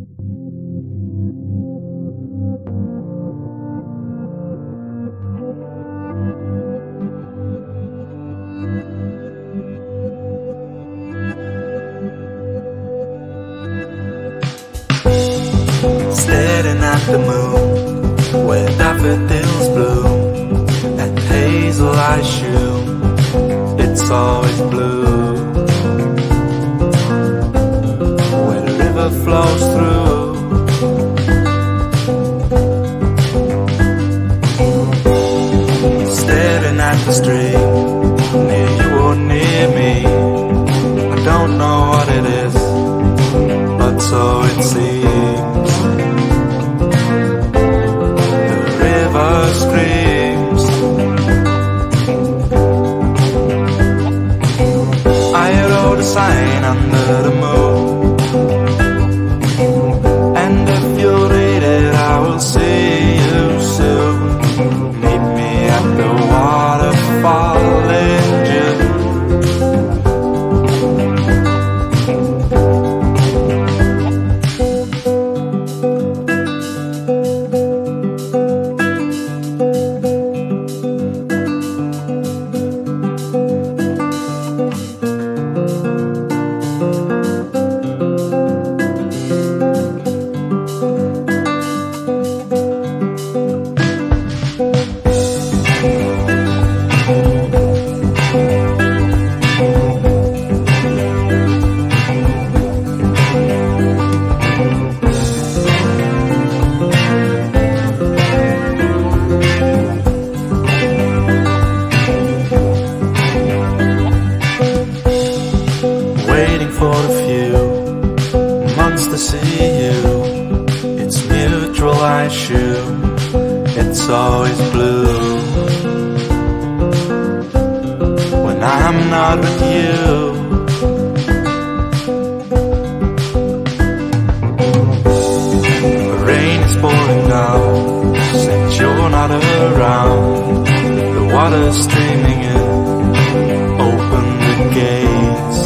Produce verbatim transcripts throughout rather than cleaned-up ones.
Staring at the moon, where daffodils bloom, and hazel eyes shoot, it's always blue. Where the river flows through, staring at the street, near you or near me. I don't know what it is, but so it seems. The river screams. I wrote a sign under the moon, and if you read it, I will see you soon. Meet me at the waterfall in June. Waiting for the few months to see you. It's mutual, I assume. It's always blue when I'm not with you. The rain is pouring down since you're not around. The water's streaming in. Open the gates.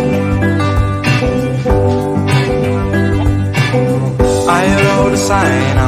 Sign